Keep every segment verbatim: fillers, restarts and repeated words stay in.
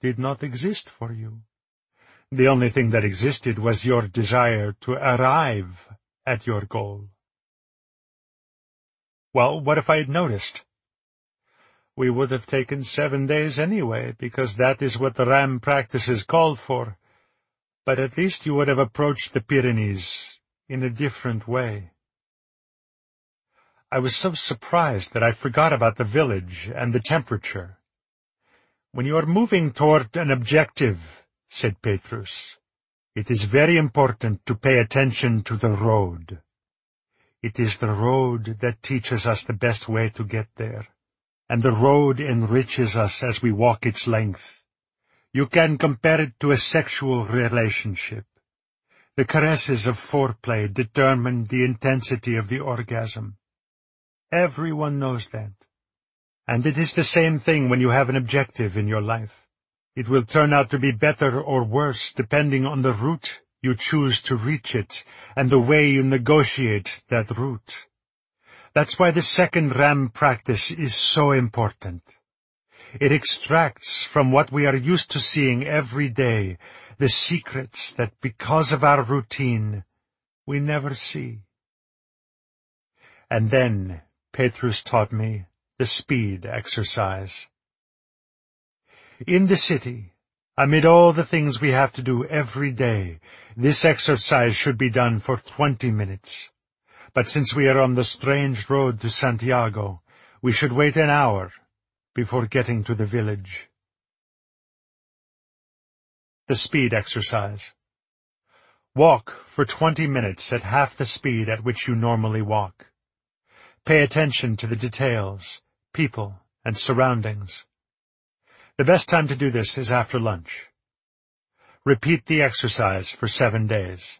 did not exist for you. The only thing that existed was your desire to arrive at your goal. Well, what if I had noticed? We would have taken seven days anyway, because that is what the RAM practices called for. But at least you would have approached the Pyrenees in a different way. I was so surprised that I forgot about the village and the temperature. When you are moving toward an objective, said Petrus, it is very important to pay attention to the road. It is the road that teaches us the best way to get there, and the road enriches us as we walk its length. You can compare it to a sexual relationship. The caresses of foreplay determine the intensity of the orgasm. Everyone knows that. And it is the same thing when you have an objective in your life. It will turn out to be better or worse depending on the route you choose to reach it and the way you negotiate that route. That's why the second RAM practice is so important. It extracts from what we are used to seeing every day the secrets that, because of our routine, we never see. And then Petrus taught me the speed exercise. In the city, amid all the things we have to do every day, this exercise should be done for twenty minutes. But since we are on the strange road to Santiago, we should wait an hour before getting to the village. The speed exercise. Walk for twenty minutes at half the speed at which you normally walk. Pay attention to the details, people, and surroundings. The best time to do this is after lunch. Repeat the exercise for seven days.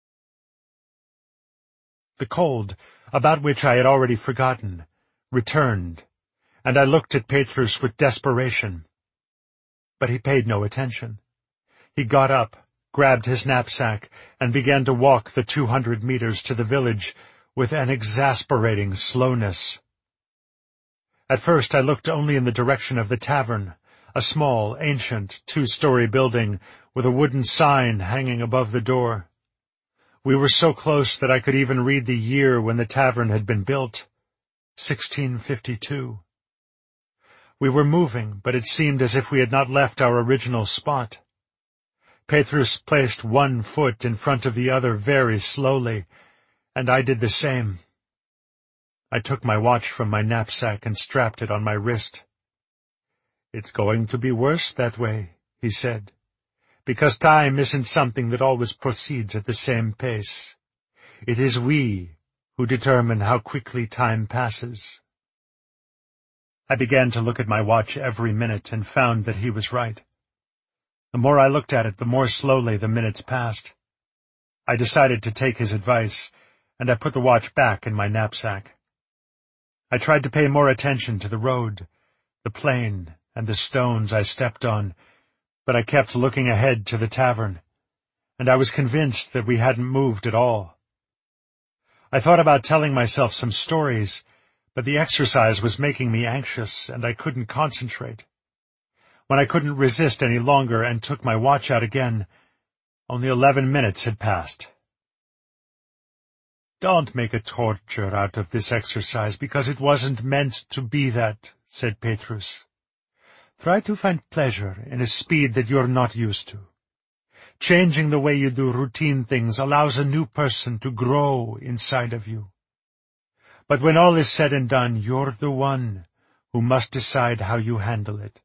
The cold, about which I had already forgotten, returned, and I looked at Petrus with desperation. But he paid no attention. He got up, grabbed his knapsack, and began to walk the two hundred meters to the village with an exasperating slowness. At first I looked only in the direction of the tavern, a small, ancient, two-story building with a wooden sign hanging above the door. We were so close that I could even read the year when the tavern had been built, sixteen fifty-two. We were moving, but it seemed as if we had not left our original spot. Petrus placed one foot in front of the other very slowly, and I did the same. I took my watch from my knapsack and strapped it on my wrist. "It's going to be worse that way," he said, "because time isn't something that always proceeds at the same pace. It is we who determine how quickly time passes." I began to look at my watch every minute and found that he was right. The more I looked at it, the more slowly the minutes passed. I decided to take his advice, and I put the watch back in my knapsack. I tried to pay more attention to the road, the plain, and the stones I stepped on, but I kept looking ahead to the tavern, and I was convinced that we hadn't moved at all. I thought about telling myself some stories, but the exercise was making me anxious, and I couldn't concentrate. When I couldn't resist any longer and took my watch out again, only eleven minutes had passed. "Don't make a torture out of this exercise, because it wasn't meant to be that," said Petrus. "Try to find pleasure in a speed that you're not used to. Changing the way you do routine things allows a new person to grow inside of you. But when all is said and done, you're the one who must decide how you handle it."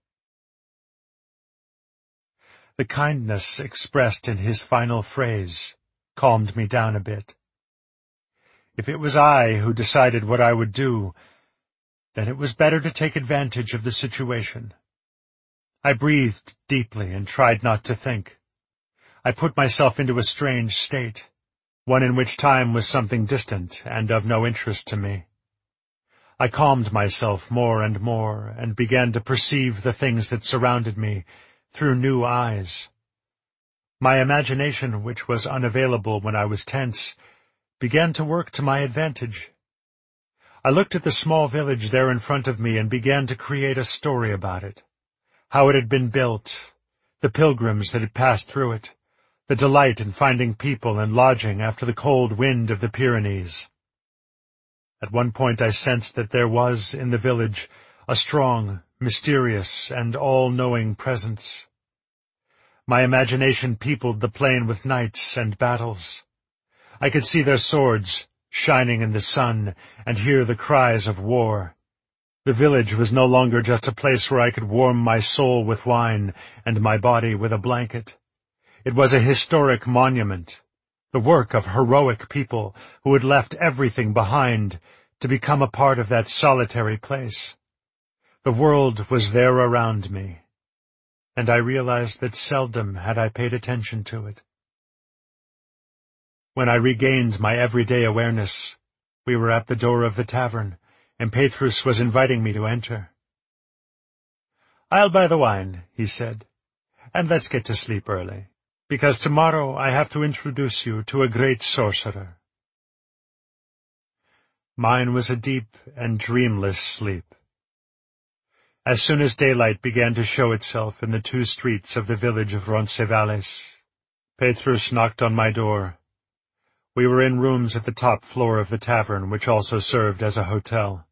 The kindness expressed in his final phrase calmed me down a bit. If it was I who decided what I would do, then it was better to take advantage of the situation. I breathed deeply and tried not to think. I put myself into a strange state, one in which time was something distant and of no interest to me. I calmed myself more and more and began to perceive the things that surrounded me through new eyes. My imagination, which was unavailable when I was tense, began to work to my advantage. I looked at the small village there in front of me and began to create a story about it, how it had been built, the pilgrims that had passed through it, the delight in finding people and lodging after the cold wind of the Pyrenees. At one point I sensed that there was, in the village, a strong, mysterious, and all-knowing presence. My imagination peopled the plain with knights and battles. I could see their swords shining in the sun and hear the cries of war. The village was no longer just a place where I could warm my soul with wine and my body with a blanket. It was a historic monument, the work of heroic people who had left everything behind to become a part of that solitary place. The world was there around me, and I realized that seldom had I paid attention to it. When I regained my everyday awareness, we were at the door of the tavern, and Petrus was inviting me to enter. "I'll buy the wine," he said, "and let's get to sleep early, because tomorrow I have to introduce you to a great sorcerer." Mine was a deep and dreamless sleep. As soon as daylight began to show itself in the two streets of the village of Roncesvalles, Petrus knocked on my door. We were in rooms at the top floor of the tavern, which also served as a hotel.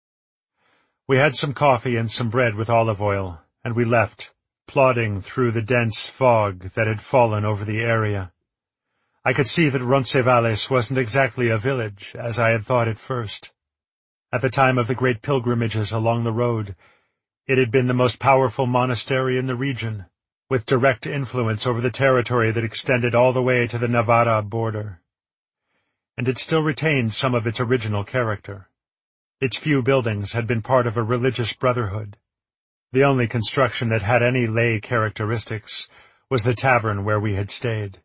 We had some coffee and some bread with olive oil, and we left, plodding through the dense fog that had fallen over the area. I could see that Roncesvalles wasn't exactly a village, as I had thought at first. At the time of the great pilgrimages along the road, it had been the most powerful monastery in the region, with direct influence over the territory that extended all the way to the Navarra border. And it still retained some of its original character. Its few buildings had been part of a religious brotherhood. The only construction that had any lay characteristics was the tavern where we had stayed.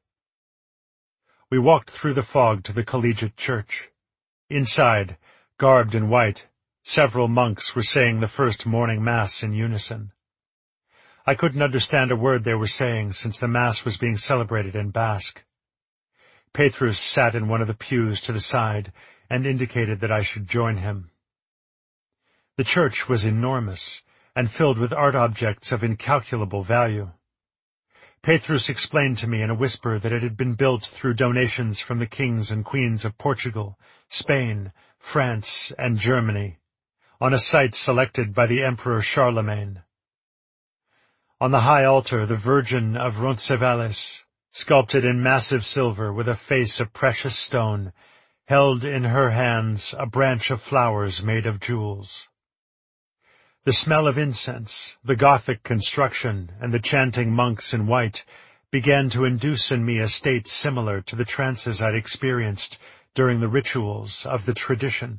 We walked through the fog to the collegiate church. Inside, garbed in white, several monks were saying the first morning mass in unison. I couldn't understand a word they were saying, since the mass was being celebrated in Basque. Petrus sat in one of the pews to the side and indicated that I should join him. The church was enormous and filled with art objects of incalculable value. Petrus explained to me in a whisper that it had been built through donations from the kings and queens of Portugal, Spain, France, and Germany, on a site selected by the Emperor Charlemagne. On the high altar, the Virgin of Roncesvalles, sculpted in massive silver with a face of precious stone, held in her hands a branch of flowers made of jewels. The smell of incense, the Gothic construction, and the chanting monks in white began to induce in me a state similar to the trances I'd experienced during the rituals of the tradition.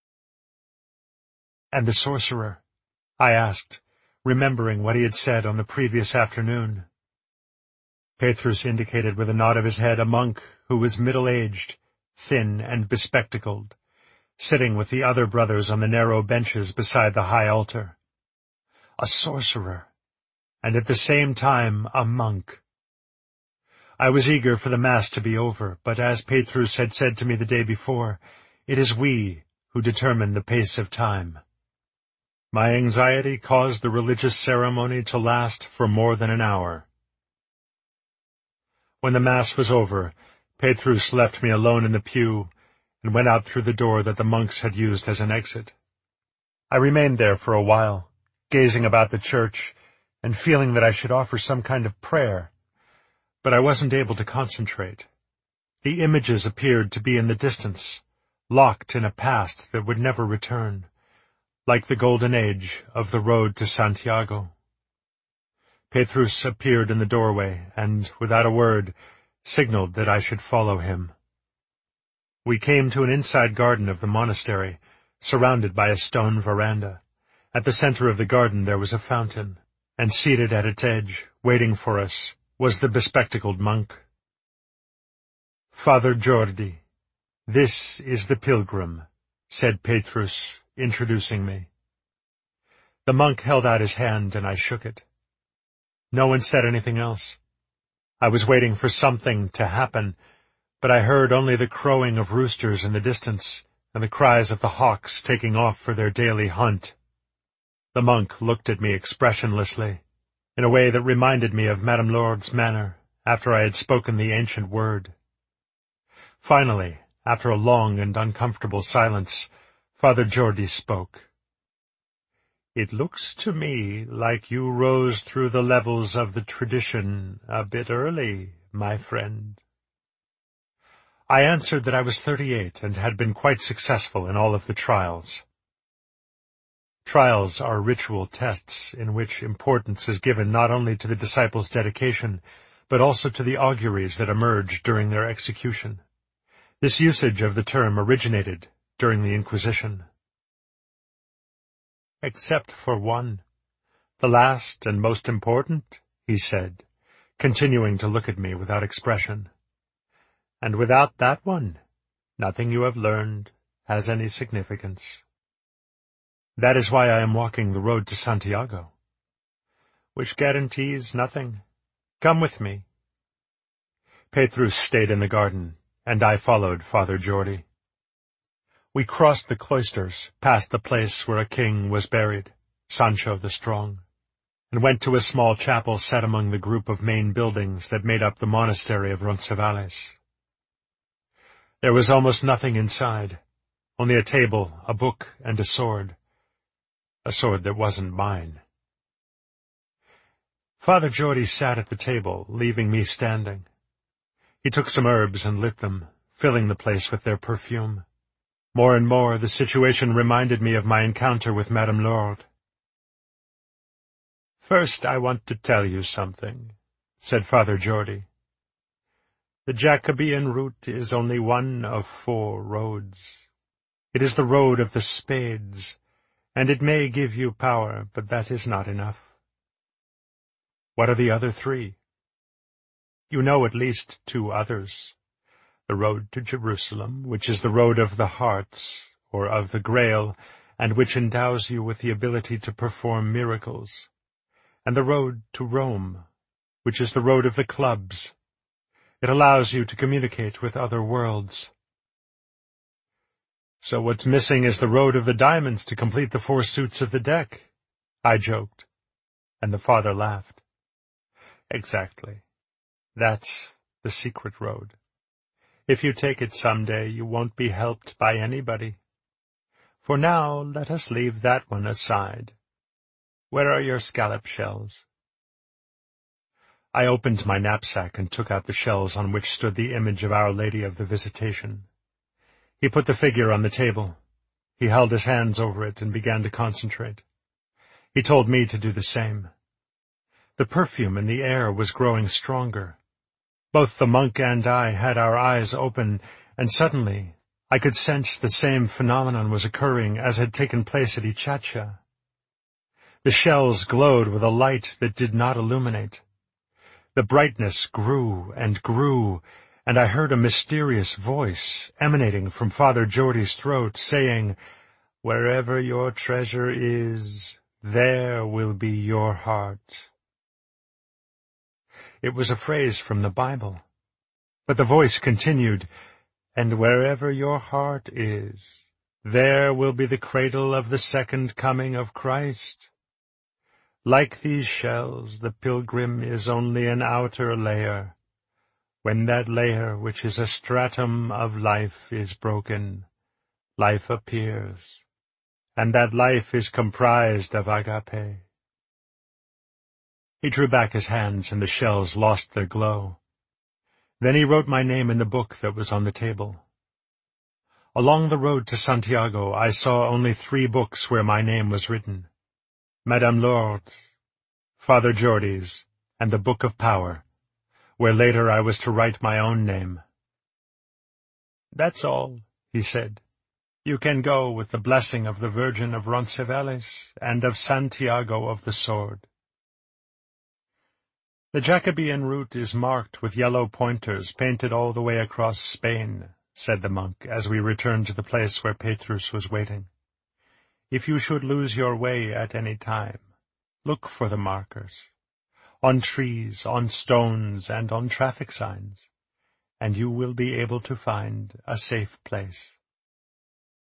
"And the sorcerer?" I asked, remembering what he had said on the previous afternoon. Petrus indicated with a nod of his head a monk who was middle-aged, thin and bespectacled, sitting with the other brothers on the narrow benches beside the high altar. A sorcerer, and at the same time a monk. I was eager for the Mass to be over, but as Petrus had said to me the day before, it is we who determine the pace of time. My anxiety caused the religious ceremony to last for more than an hour. When the Mass was over, Petrus left me alone in the pew and went out through the door that the monks had used as an exit. I remained there for a while, gazing about the church and feeling that I should offer some kind of prayer, but I wasn't able to concentrate. The images appeared to be in the distance, locked in a past that would never return, like the golden age of the road to Santiago. Petrus appeared in the doorway and, without a word, signaled that I should follow him. We came to an inside garden of the monastery, surrounded by a stone veranda. At the center of the garden there was a fountain, and seated at its edge, waiting for us, was the bespectacled monk. "Father Jordi, this is the pilgrim," said Petrus, introducing me. The monk held out his hand, and I shook it. No one said anything else. I was waiting for something to happen, but I heard only the crowing of roosters in the distance and the cries of the hawks taking off for their daily hunt. The monk looked at me expressionlessly. in a way that reminded me of Madame Lourdes' manner after I had spoken the ancient word. Finally, after a long and uncomfortable silence, Father Geordie spoke. "It looks to me like you rose through the levels of the tradition a bit early, my friend." I answered that I was thirty-eight and had been quite successful in all of the trials. Trials are ritual tests in which importance is given not only to the disciples' dedication, but also to the auguries that emerge during their execution. This usage of the term originated during the Inquisition. "Except for one, the last and most important," he said, continuing to look at me without expression. "And without that one, nothing you have learned has any significance. That is why I am walking the road to Santiago, which guarantees nothing. Come with me." Petrus stayed in the garden, and I followed Father Geordie. We crossed the cloisters, past the place where a king was buried, Sancho the Strong, and went to a small chapel set among the group of main buildings that made up the monastery of Roncesvalles. There was almost nothing inside, only a table, a book, and a sword. A sword that wasn't mine. Father Geordie sat at the table, leaving me standing. He took some herbs and lit them, filling the place with their perfume. More and more, the situation reminded me of my encounter with Madame Lourdes. "First, I want to tell you something," said Father Geordie. "The Jacobean route is only one of four roads. It is the road of the spades, and it may give you power, but that is not enough." "What are the other three?" "You know at least two others. The road to Jerusalem, which is the road of the hearts, or of the Grail, and which endows you with the ability to perform miracles, and the road to Rome, which is the road of the clubs. It allows you to communicate with other worlds." "So what's missing is the road of the diamonds to complete the four suits of the deck," I joked, and the father laughed. "Exactly. That's the secret road. If you take it someday, you won't be helped by anybody. For now, let us leave that one aside. Where are your scallop shells?" I opened my knapsack and took out the shells on which stood the image of Our Lady of the Visitation. He put the figure on the table. He held his hands over it and began to concentrate. He told me to do the same. The perfume in the air was growing stronger. Both the monk and I had our eyes open, and suddenly I could sense the same phenomenon was occurring as had taken place at Ichacha. The shells glowed with a light that did not illuminate. The brightness grew and grew, and I heard a mysterious voice emanating from Father Geordie's throat, saying, "Wherever your treasure is, there will be your heart." It was a phrase from the Bible, but the voice continued, "And wherever your heart is, there will be the cradle of the second coming of Christ. Like these shells, the pilgrim is only an outer layer. When that layer, which is a stratum of life, is broken, life appears, and that life is comprised of agape." He drew back his hands, and the shells lost their glow. Then he wrote my name in the book that was on the table. Along the road to Santiago, I saw only three books where my name was written: Madame Lourdes, Father Geordie's, and the Book of Power, where later I was to write my own name. "That's all," he said. "You can go with the blessing of the Virgin of Roncesvalles and of Santiago of the Sword." "The Jacobean route is marked with yellow pointers painted all the way across Spain," said the monk, as we returned to the place where Petrus was waiting. "If you should lose your way at any time, look for the markers, on trees, on stones, and on traffic signs, and you will be able to find a safe place.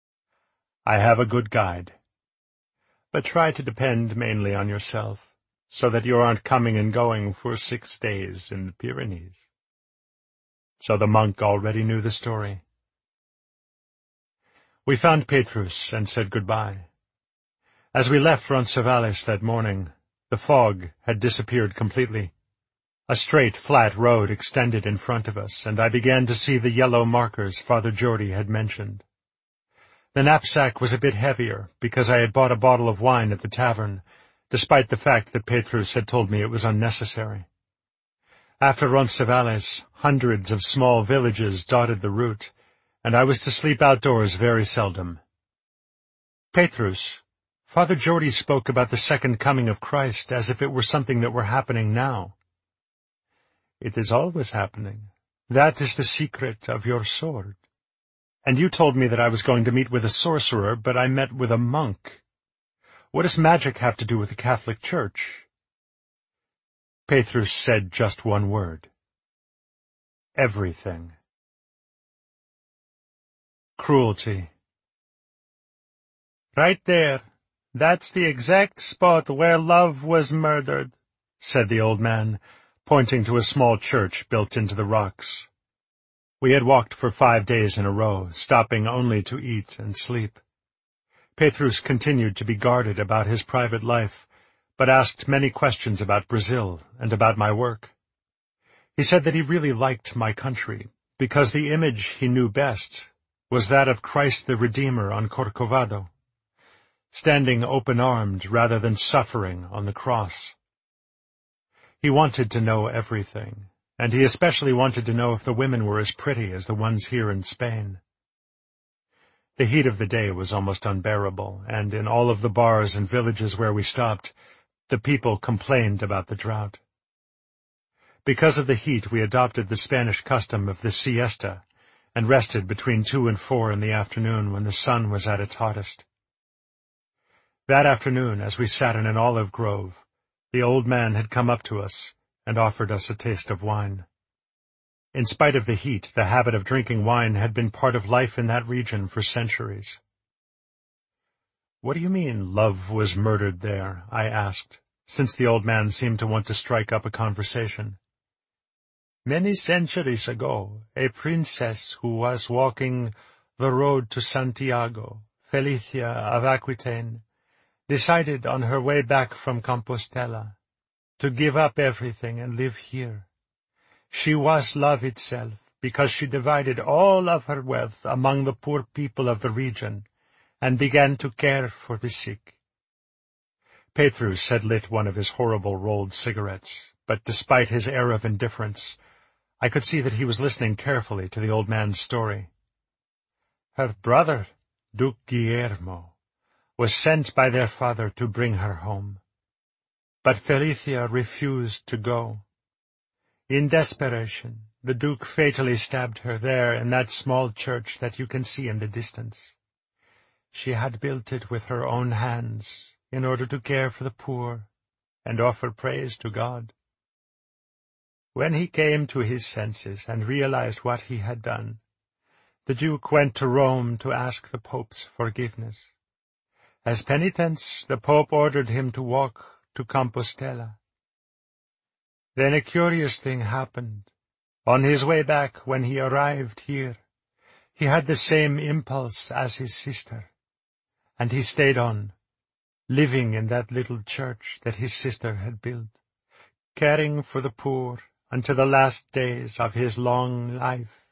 I have a good guide, but try to depend mainly on yourself, so that you aren't coming and going for six days in the Pyrenees." So the monk already knew the story. We found Petrus and said goodbye. As we left Roncesvalles that morning, the fog had disappeared completely. A straight, flat road extended in front of us, and I began to see the yellow markers Father Jordi had mentioned. The knapsack was a bit heavier, because I had bought a bottle of wine at the tavern, despite the fact that Petrus had told me it was unnecessary. After Roncesvalles, hundreds of small villages dotted the route, and I was to sleep outdoors very seldom. "Petrus, Father Jordi spoke about the second coming of Christ as if it were something that were happening now." "It is always happening. That is the secret of your sword. And you told me that I was going to meet with a sorcerer, but I met with a monk. What does magic have to do with the Catholic Church?" Petrus said just one word. "Everything." Cruelty. "Right there. That's the exact spot where love was murdered," said the old man, pointing to a small church built into the rocks. We had walked for five days in a row, stopping only to eat and sleep. Petrus continued to be guarded about his private life, but asked many questions about Brazil and about my work. He said that he really liked my country, because the image he knew best was that of Christ the Redeemer on Corcovado, standing open-armed rather than suffering on the cross. He wanted to know everything, and he especially wanted to know if the women were as pretty as the ones here in Spain. The heat of the day was almost unbearable, and in all of the bars and villages where we stopped, the people complained about the drought. Because of the heat, we adopted the Spanish custom of the siesta, and rested between two and four in the afternoon when the sun was at its hottest. That afternoon, as we sat in an olive grove, the old man had come up to us and offered us a taste of wine. In spite of the heat, the habit of drinking wine had been part of life in that region for centuries. "What do you mean, love was murdered there?" I asked, since the old man seemed to want to strike up a conversation. "Many centuries ago, a princess who was walking the road to Santiago, Felicia of Aquitaine, decided on her way back from Compostela to give up everything and live here. She was love itself, because she divided all of her wealth among the poor people of the region and began to care for the sick." Petrus had lit one of his horrible rolled cigarettes, but despite his air of indifference, I could see that he was listening carefully to the old man's story. "Her brother, Duke Guillermo, was sent by their father to bring her home. But Felicia refused to go. In desperation, the Duke fatally stabbed her there in that small church that you can see in the distance. She had built it with her own hands in order to care for the poor and offer praise to God. When he came to his senses and realized what he had done, the Duke went to Rome to ask the Pope's forgiveness. As penitence, the Pope ordered him to walk to Compostela. Then a curious thing happened. On his way back, when he arrived here, he had the same impulse as his sister, and he stayed on, living in that little church that his sister had built, caring for the poor until the last days of his long life."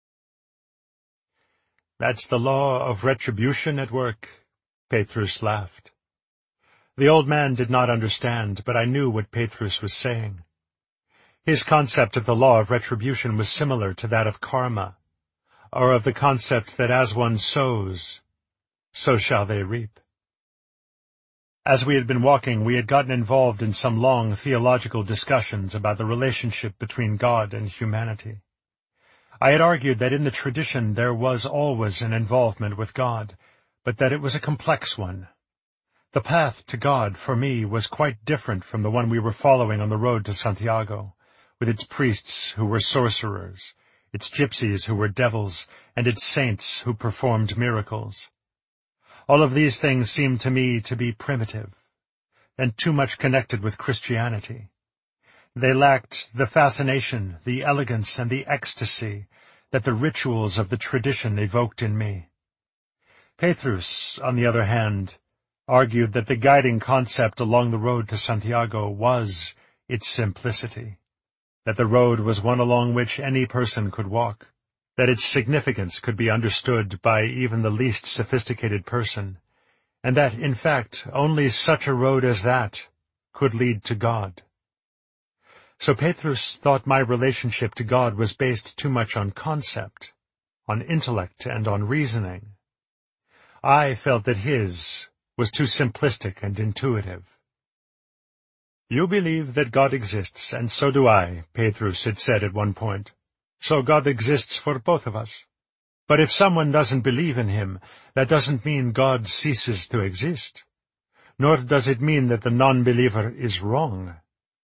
"That's the law of retribution at work," Petrus laughed. The old man did not understand, but I knew what Petrus was saying. His concept of the law of retribution was similar to that of karma, or of the concept that as one sows, so shall they reap. As we had been walking, we had gotten involved in some long theological discussions about the relationship between God and humanity. I had argued that in the tradition there was always an involvement with God, but that it was a complex one. The path to God, for me, was quite different from the one we were following on the road to Santiago, with its priests who were sorcerers, its gypsies who were devils, and its saints who performed miracles. All of these things seemed to me to be primitive. and too much connected with Christianity. They lacked the fascination, the elegance, and the ecstasy that the rituals of the tradition evoked in me. Petrus, on the other hand, argued that the guiding concept along the road to Santiago was its simplicity, that the road was one along which any person could walk, that its significance could be understood by even the least sophisticated person, and that, in fact, only such a road as that could lead to God. So Petrus thought my relationship to God was based too much on concept, on intellect, and on reasoning. I felt that his was too simplistic and intuitive. "You believe that God exists, and so do I," Petrus had said at one point. "So God exists for both of us. But if someone doesn't believe in him, that doesn't mean God ceases to exist. Nor does it mean that the non-believer is wrong."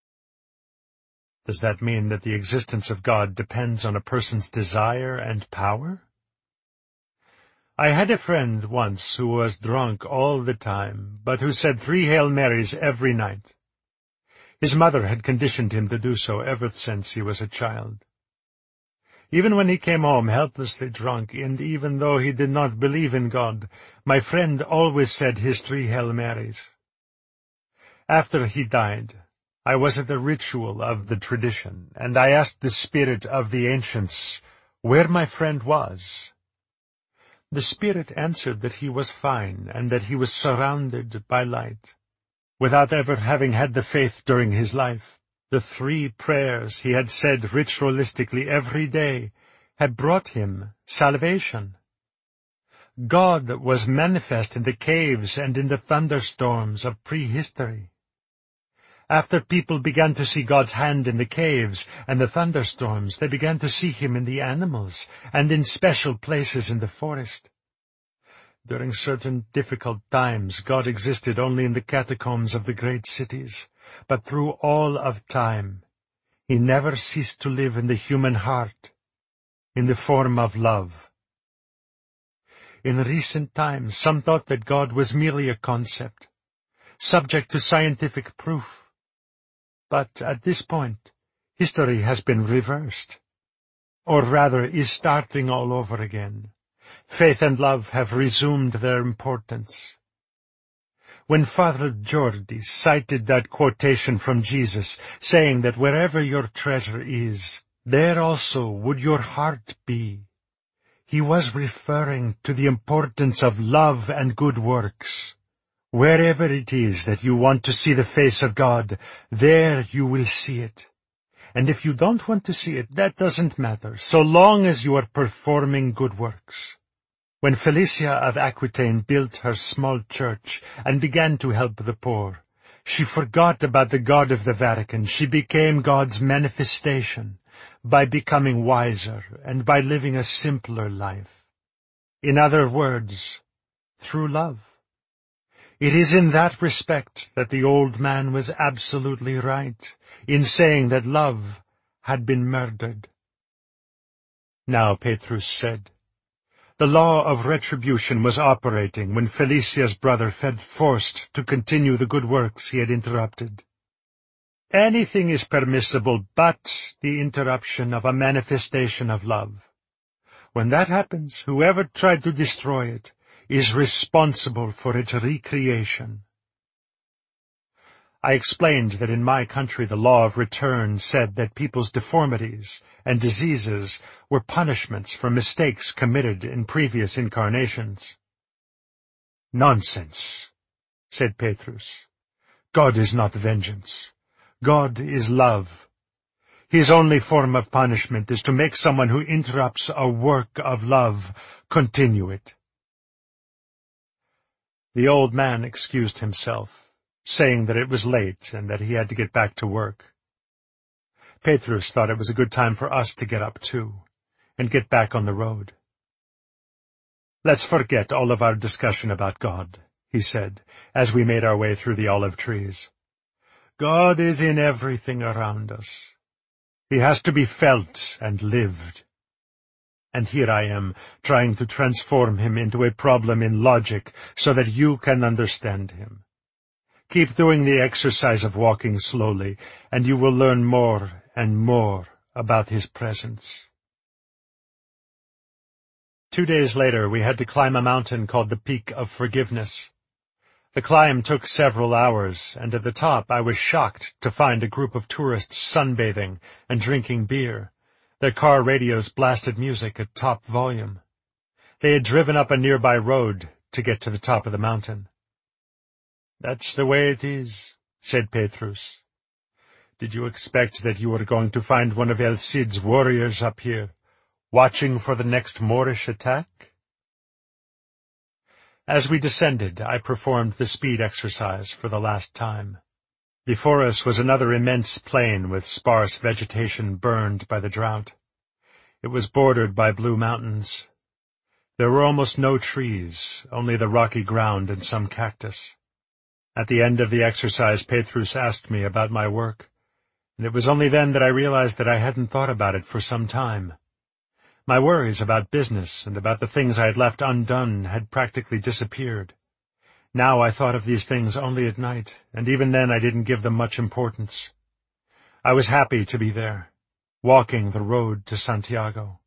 Does that mean that the existence of God depends on a person's desire and power? I had a friend once who was drunk all the time, but who said three Hail Marys every night. His mother had conditioned him to do so ever since he was a child. Even when he came home helplessly drunk, and even though he did not believe in God, my friend always said his three Hail Marys. After he died, I was at the ritual of the tradition, and I asked the spirit of the ancients where my friend was. The spirit answered that he was fine, and that he was surrounded by light. Without ever having had the faith during his life, the three prayers he had said ritualistically every day had brought him salvation. God was manifest in the caves and in the thunderstorms of prehistory. After people began to see God's hand in the caves and the thunderstorms, they began to see him in the animals and in special places in the forest. During certain difficult times, God existed only in the catacombs of the great cities, but through all of time, he never ceased to live in the human heart, in the form of love. In recent times, some thought that God was merely a concept, subject to scientific proof. But at this point, history has been reversed, or rather is starting all over again. Faith and love have resumed their importance. When Father Jordi cited that quotation from Jesus, saying that wherever your treasure is, there also would your heart be, he was referring to the importance of love and good works. Wherever it is that you want to see the face of God, there you will see it. And if you don't want to see it, that doesn't matter, so long as you are performing good works. When Felicia of Aquitaine built her small church and began to help the poor, she forgot about the God of the Vatican. She became God's manifestation by becoming wiser and by living a simpler life. In other words, through love. It is in that respect that the old man was absolutely right in saying that love had been murdered. Now, Petrus said, the law of retribution was operating when Felicia's brother felt forced to continue the good works he had interrupted. Anything is permissible but the interruption of a manifestation of love. When that happens, whoever tried to destroy it is responsible for its recreation. I explained that in my country the law of return said that people's deformities and diseases were punishments for mistakes committed in previous incarnations. "Nonsense," said Petrus. "God is not vengeance. God is love. His only form of punishment is to make someone who interrupts a work of love continue it." The old man excused himself, saying that it was late and that he had to get back to work. Petrus thought it was a good time for us to get up too, and get back on the road. "Let's forget all of our discussion about God," he said, as we made our way through the olive trees. "God is in everything around us. He has to be felt and lived. And here I am, trying to transform him into a problem in logic so that you can understand him. Keep doing the exercise of walking slowly, and you will learn more and more about his presence. Two days later, we had to climb a mountain called the Peak of Forgiveness. The climb took several hours, and at the top I was shocked to find a group of tourists sunbathing and drinking beer. Their car radios blasted music at top volume. They had driven up a nearby road to get to the top of the mountain. "That's the way it is," said Petrus. "Did you expect that you were going to find one of El Cid's warriors up here, watching for the next Moorish attack?" As we descended, I performed the speed exercise for the last time. Before us was another immense plain with sparse vegetation burned by the drought. It was bordered by blue mountains. There were almost no trees, only the rocky ground and some cactus. At the end of the exercise, Petrus asked me about my work, and it was only then that I realized that I hadn't thought about it for some time. My worries about business and about the things I had left undone had practically disappeared. Now I thought of these things only at night, and even then I didn't give them much importance. I was happy to be there, walking the road to Santiago.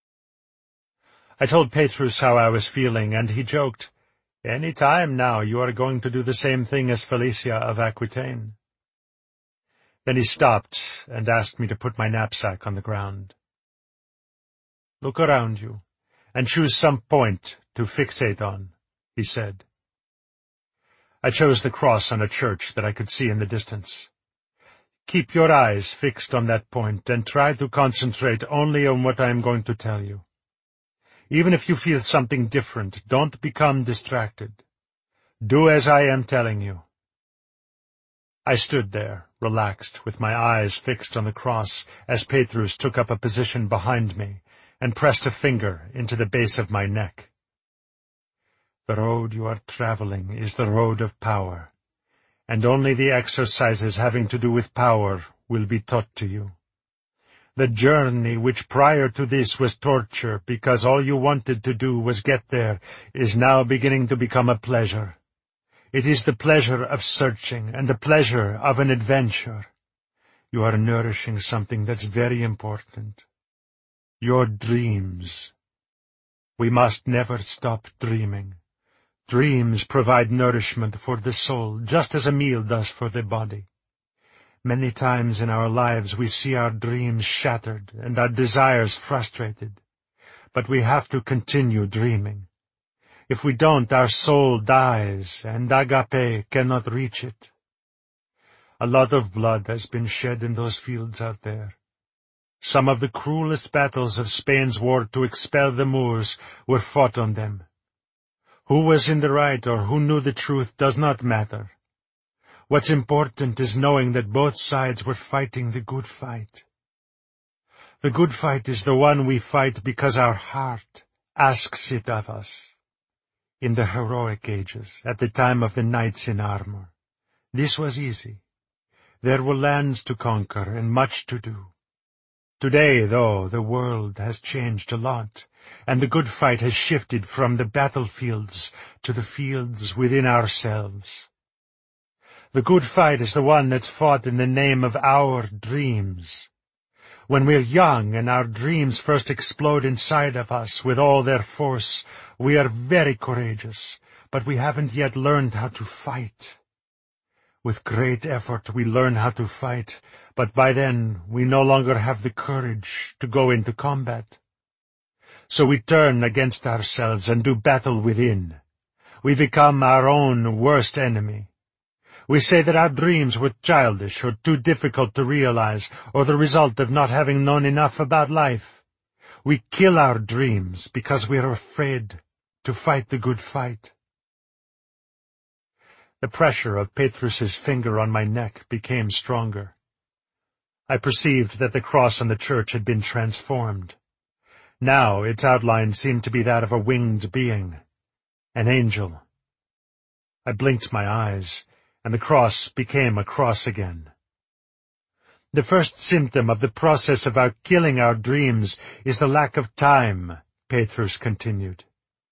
I told Petrus how I was feeling, and he joked, "Any time now you are going to do the same thing as Felicia of Aquitaine." Then he stopped and asked me to put my knapsack on the ground. "Look around you, and choose some point to fixate on," he said. I chose the cross on a church that I could see in the distance. "Keep your eyes fixed on that point, and try to concentrate only on what I am going to tell you. Even if you feel something different, don't become distracted. Do as I am telling you." I stood there, relaxed, with my eyes fixed on the cross, as Petrus took up a position behind me and pressed a finger into the base of my neck. "The road you are traveling is the road of power, and only the exercises having to do with power will be taught to you. The journey, which prior to this was torture because all you wanted to do was get there, is now beginning to become a pleasure. It is the pleasure of searching and the pleasure of an adventure. You are nourishing something that's very important. Your dreams. We must never stop dreaming. Dreams provide nourishment for the soul, just as a meal does for the body. Many times in our lives we see our dreams shattered and our desires frustrated. But we have to continue dreaming. If we don't, our soul dies, and agape cannot reach it. A lot of blood has been shed in those fields out there. Some of the cruelest battles of Spain's war to expel the Moors were fought on them. Who was in the right or who knew the truth does not matter. What's important is knowing that both sides were fighting the good fight. The good fight is the one we fight because our heart asks it of us. In the heroic ages, at the time of the knights in armor, this was easy. There were lands to conquer and much to do. Today, though, the world has changed a lot, and the good fight has shifted from the battlefields to the fields within ourselves. The good fight is the one that's fought in the name of our dreams. When we're young and our dreams first explode inside of us with all their force, we are very courageous, but we haven't yet learned how to fight. With great effort we learn how to fight, but by then we no longer have the courage to go into combat. So we turn against ourselves and do battle within. We become our own worst enemy. We say that our dreams were childish or too difficult to realize, or the result of not having known enough about life. We kill our dreams because we are afraid to fight the good fight. The pressure of Petrus's finger on my neck became stronger. I perceived that the cross on the church had been transformed. Now its outline seemed to be that of a winged being, an angel. I blinked my eyes, and the cross became a cross again. The first symptom of the process of our killing our dreams is the lack of time, Petrus continued.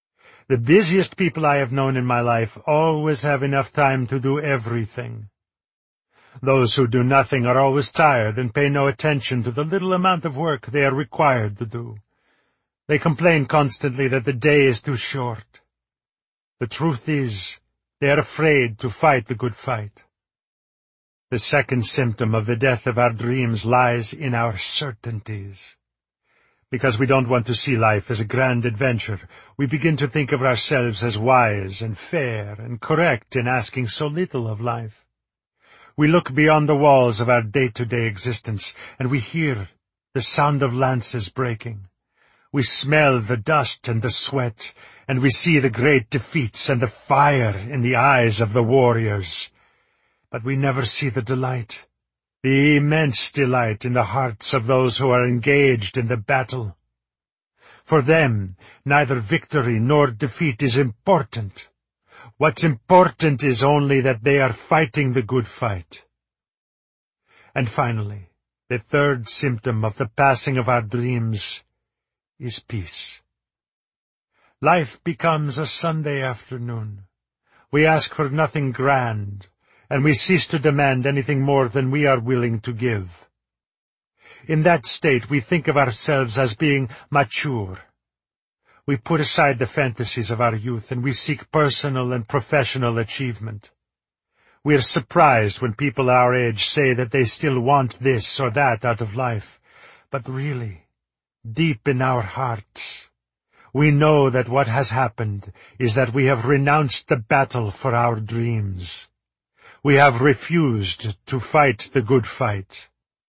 The busiest people I have known in my life always have enough time to do everything. Those who do nothing are always tired and pay no attention to the little amount of work they are required to do. They complain constantly that the day is too short. The truth is, they are afraid to fight the good fight. The second symptom of the death of our dreams lies in our certainties. Because we don't want to see life as a grand adventure, we begin to think of ourselves as wise and fair and correct in asking so little of life. We look beyond the walls of our day-to-day existence, and we hear the sound of lances breaking. We smell the dust and the sweat, and we see the great defeats and the fire in the eyes of the warriors. But we never see the delight, the immense delight in the hearts of those who are engaged in the battle. For them, neither victory nor defeat is important. What's important is only that they are fighting the good fight. And finally, the third symptom of the passing of our dreams is peace. Life becomes a Sunday afternoon. We ask for nothing grand, and we cease to demand anything more than we are willing to give. In that state, we think of ourselves as being mature. We put aside the fantasies of our youth, and we seek personal and professional achievement. We are surprised when people our age say that they still want this or that out of life. But really, deep in our hearts, we know that what has happened is that we have renounced the battle for our dreams. We have refused to fight the good fight.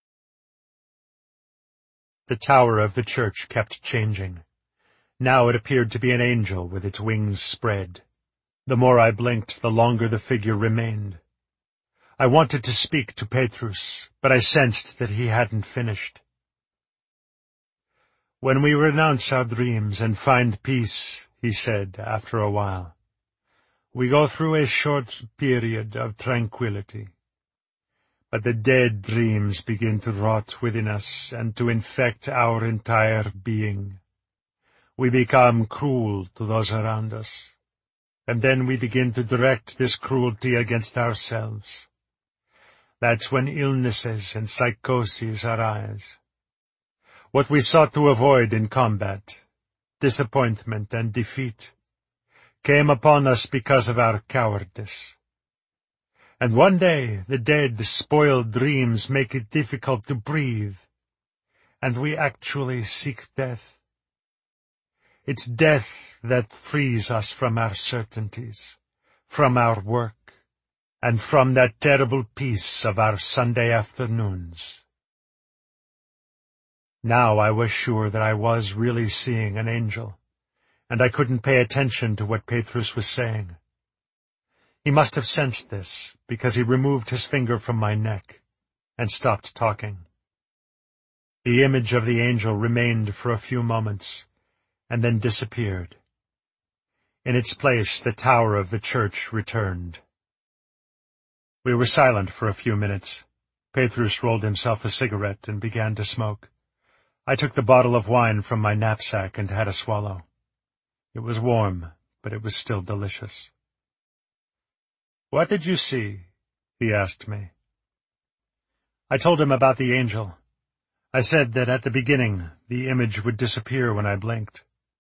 The tower of the church kept changing. Now it appeared to be an angel with its wings spread. The more I blinked, the longer the figure remained. I wanted to speak to Petrus, but I sensed that he hadn't finished. "When we renounce our dreams and find peace," he said after a while, "we go through a short period of tranquility. But the dead dreams begin to rot within us and to infect our entire being. We become cruel to those around us, and then we begin to direct this cruelty against ourselves. That's when illnesses and psychoses arise. What we sought to avoid in combat, disappointment and defeat, came upon us because of our cowardice. And one day the dead, spoiled dreams make it difficult to breathe, and we actually seek death. It's death that frees us from our certainties, from our work, and from that terrible peace of our Sunday afternoons." Now I was sure that I was really seeing an angel, and I couldn't pay attention to what Petrus was saying. He must have sensed this, because he removed his finger from my neck and stopped talking. The image of the angel remained for a few moments, and then disappeared. In its place, the tower of the church returned. We were silent for a few minutes. Petrus rolled himself a cigarette and began to smoke. I took the bottle of wine from my knapsack and had a swallow. It was warm, but it was still delicious. "What did you see?" he asked me. I told him about the angel. I said that at the beginning the image would disappear when I blinked.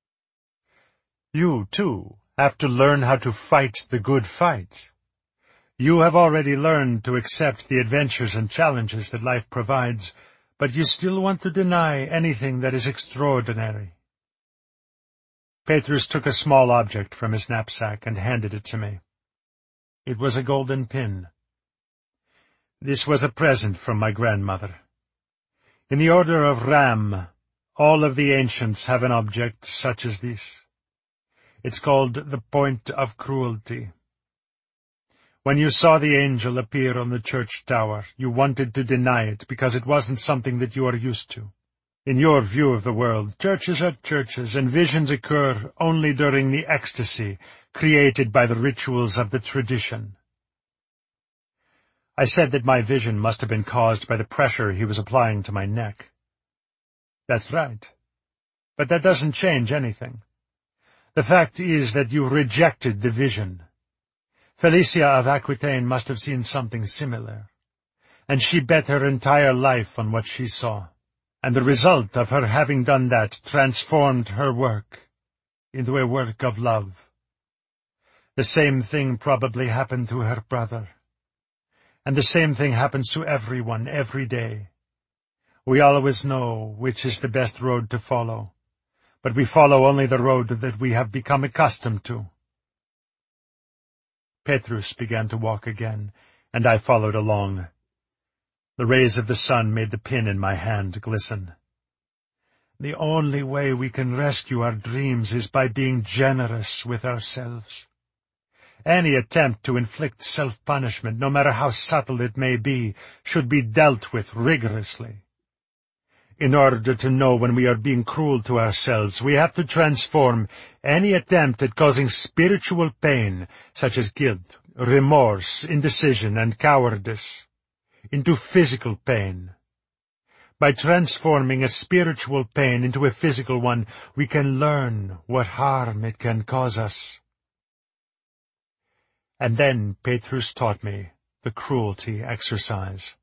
"You, too, have to learn how to fight the good fight. You have already learned to accept the adventures and challenges that life provides, but you still want to deny anything that is extraordinary." Petrus took a small object from his knapsack and handed it to me. It was a golden pin. This was a present from my grandmother. In the order of Ram, all of the ancients have an object such as this. It's called the point of cruelty. When you saw the angel appear on the church tower, you wanted to deny it because it wasn't something that you are used to. In your view of the world, churches are churches, and visions occur only during the ecstasy created by the rituals of the tradition. I said that my vision must have been caused by the pressure he was applying to my neck. "That's right. But that doesn't change anything. The fact is that you rejected the vision. Felicia of Aquitaine must have seen something similar, and she bet her entire life on what she saw, and the result of her having done that transformed her work into a work of love. The same thing probably happened to her brother, and the same thing happens to everyone every day. We always know which is the best road to follow, but we follow only the road that we have become accustomed to. Petrus began to walk again, and I followed along. The rays of the sun made the pin in my hand glisten. The only way we can rescue our dreams is by being generous with ourselves. Any attempt to inflict self-punishment, no matter how subtle it may be, should be dealt with rigorously. In order to know when we are being cruel to ourselves, we have to transform any attempt at causing spiritual pain, such as guilt, remorse, indecision, and cowardice, into physical pain. By transforming a spiritual pain into a physical one, we can learn what harm it can cause us. And then Petrus taught me the cruelty exercise.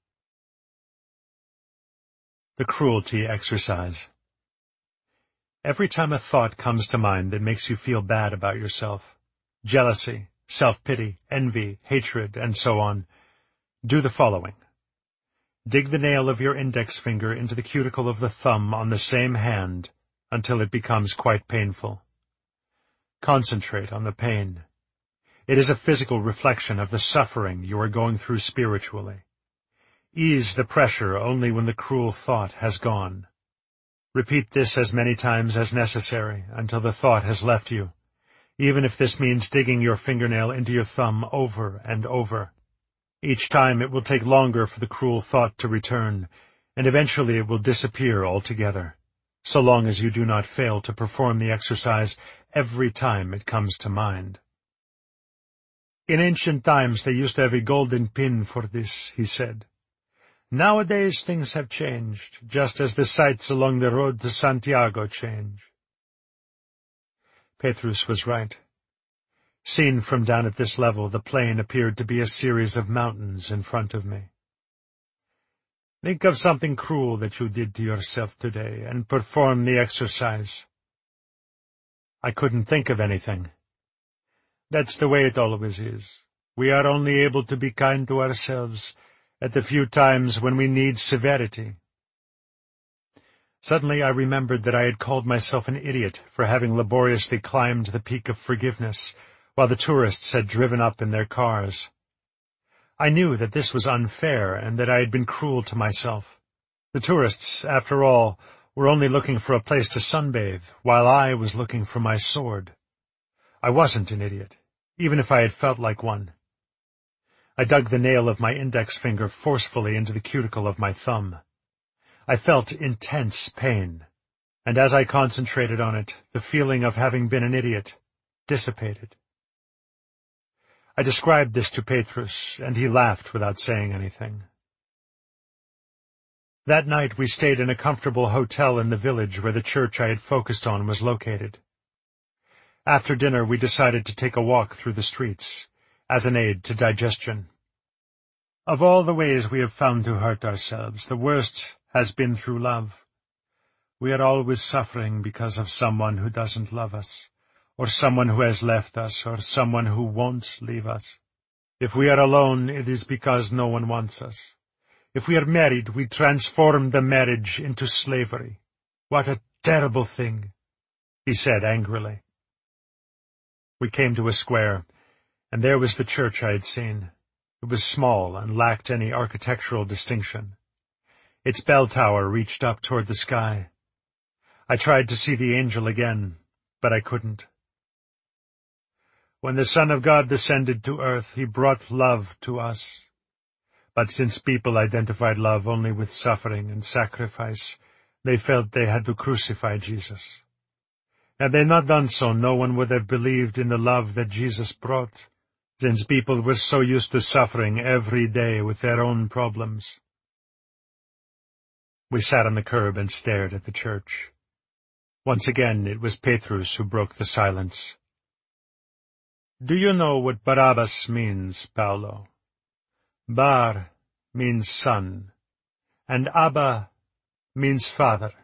The cruelty exercise. Every time a thought comes to mind that makes you feel bad about yourself, jealousy, self-pity, envy, hatred, and so on, do the following. Dig the nail of your index finger into the cuticle of the thumb on the same hand until it becomes quite painful. Concentrate on the pain. It is a physical reflection of the suffering you are going through spiritually. Ease the pressure only when the cruel thought has gone. Repeat this as many times as necessary until the thought has left you, even if this means digging your fingernail into your thumb over and over. Each time it will take longer for the cruel thought to return, and eventually it will disappear altogether, so long as you do not fail to perform the exercise every time it comes to mind. In ancient times they used to have a golden pin for this, he said. Nowadays things have changed, just as the sights along the road to Santiago change. Petrus was right. Seen from down at this level, the plain appeared to be a series of mountains in front of me. Think of something cruel that you did to yourself today, and perform the exercise. I couldn't think of anything. That's the way it always is. We are only able to be kind to ourselves at the few times when we need severity. Suddenly I remembered that I had called myself an idiot for having laboriously climbed the peak of forgiveness, while the tourists had driven up in their cars. I knew that this was unfair, and that I had been cruel to myself. The tourists, after all, were only looking for a place to sunbathe, while I was looking for my sword. I wasn't an idiot, even if I had felt like one. I dug the nail of my index finger forcefully into the cuticle of my thumb. I felt intense pain, and as I concentrated on it, the feeling of having been an idiot dissipated. I described this to Petrus, and he laughed without saying anything. That night we stayed in a comfortable hotel in the village where the church I had focused on was located. After dinner we decided to take a walk through the streets, as an aid to digestion. Of all the ways we have found to hurt ourselves, the worst has been through love. We are always suffering because of someone who doesn't love us, or someone who has left us, or someone who won't leave us. If we are alone, it is because no one wants us. If we are married, we transform the marriage into slavery. What a terrible thing, he said angrily. We came to a square, and there was the church I had seen. It was small and lacked any architectural distinction. Its bell tower reached up toward the sky. I tried to see the angel again, but I couldn't. When the Son of God descended to earth, he brought love to us. But since people identified love only with suffering and sacrifice, they felt they had to crucify Jesus. Had they not done so, no one would have believed in the love that Jesus brought, since people were so used to suffering every day with their own problems. We sat on the curb and stared at the church. Once again it was Petrus who broke the silence. "Do you know what Barabbas means, Paulo? Bar means son, and Abba means father."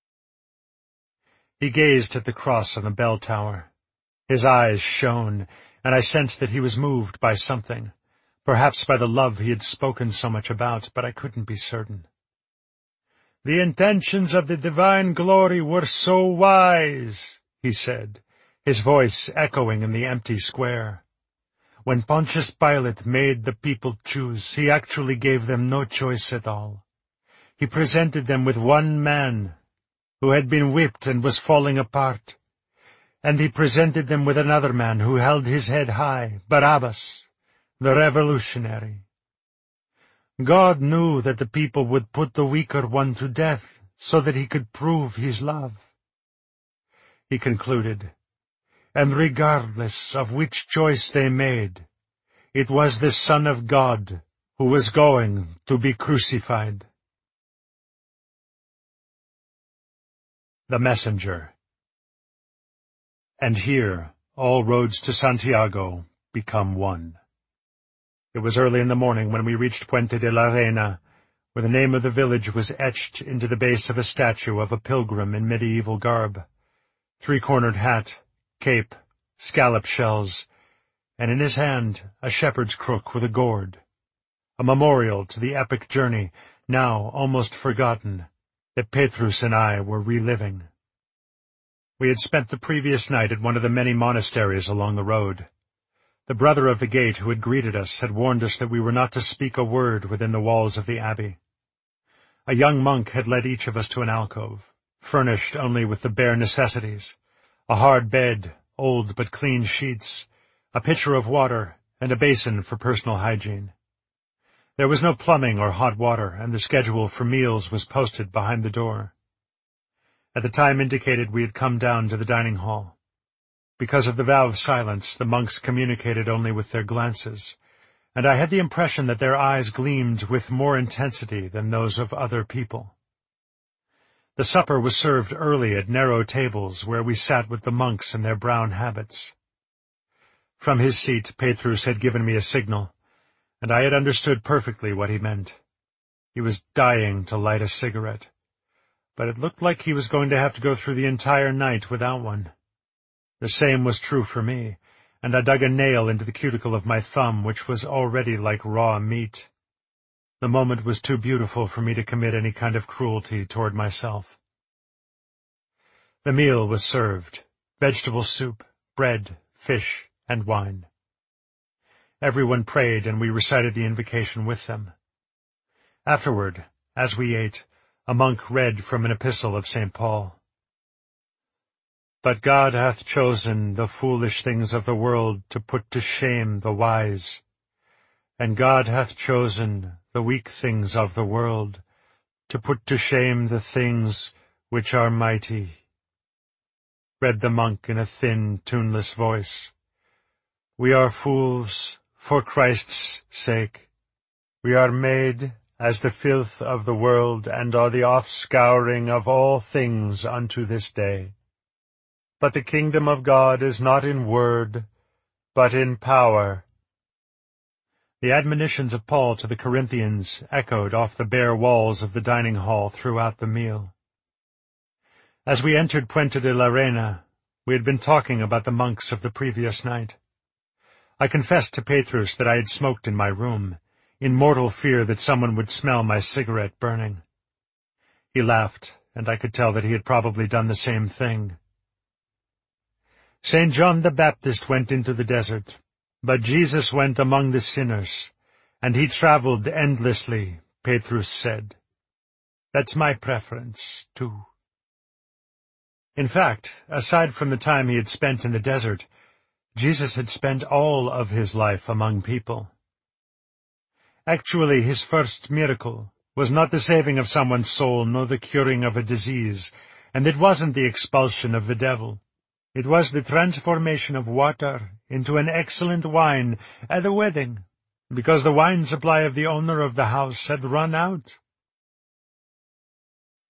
He gazed at the cross on the bell tower. His eyes shone, and I sensed that he was moved by something, perhaps by the love he had spoken so much about, but I couldn't be certain. "The intentions of the divine glory were so wise," he said, his voice echoing in the empty square. "When Pontius Pilate made the people choose, he actually gave them no choice at all. He presented them with one man who had been whipped and was falling apart, and he presented them with another man who held his head high, Barabbas, the revolutionary. God knew that the people would put the weaker one to death so that he could prove his love." He concluded, "And regardless of which choice they made, it was the Son of God who was going to be crucified." The Messenger. And here all roads to Santiago become one. It was early in the morning when we reached Puente de la Reina, where the name of the village was etched into the base of a statue of a pilgrim in medieval garb, three-cornered hat, cape, scallop shells, and in his hand a shepherd's crook with a gourd, a memorial to the epic journey, now almost forgotten, that Petrus and I were reliving. We had spent the previous night at one of the many monasteries along the road. The brother of the gate who had greeted us had warned us that we were not to speak a word within the walls of the abbey. A young monk had led each of us to an alcove, furnished only with the bare necessities, a hard bed, old but clean sheets, a pitcher of water, and a basin for personal hygiene. There was no plumbing or hot water, and the schedule for meals was posted behind the door. At the time indicated, we had come down to the dining hall. Because of the vow of silence, the monks communicated only with their glances, and I had the impression that their eyes gleamed with more intensity than those of other people. The supper was served early at narrow tables where we sat with the monks in their brown habits. From his seat, Petrus had given me a signal, and I had understood perfectly what he meant. He was dying to light a cigarette, but it looked like he was going to have to go through the entire night without one. The same was true for me, and I dug a nail into the cuticle of my thumb, which was already like raw meat. The moment was too beautiful for me to commit any kind of cruelty toward myself. The meal was served, vegetable soup, bread, fish, and wine. Everyone prayed, and we recited the invocation with them. Afterward, as we ate, a monk read from an epistle of Saint Paul. "But God hath chosen the foolish things of the world to put to shame the wise, and God hath chosen the weak things of the world to put to shame the things which are mighty," read the monk in a thin, tuneless voice. "We are fools for Christ's sake. We are made as the filth of the world, and are the offscouring of all things unto this day. But the kingdom of God is not in word, but in power." The admonitions of Paul to the Corinthians echoed off the bare walls of the dining hall throughout the meal. As we entered Puente de la Reina, we had been talking about the monks of the previous night. I confessed to Petrus that I had smoked in my room, in mortal fear that someone would smell my cigarette burning. He laughed, and I could tell that he had probably done the same thing. "Saint John the Baptist went into the desert, but Jesus went among the sinners, and he traveled endlessly," Petrus said. "That's my preference, too." In fact, aside from the time he had spent in the desert, Jesus had spent all of his life among people. Actually, his first miracle was not the saving of someone's soul, nor the curing of a disease, and it wasn't the expulsion of the devil. It was the transformation of water into an excellent wine at a wedding, because the wine supply of the owner of the house had run out.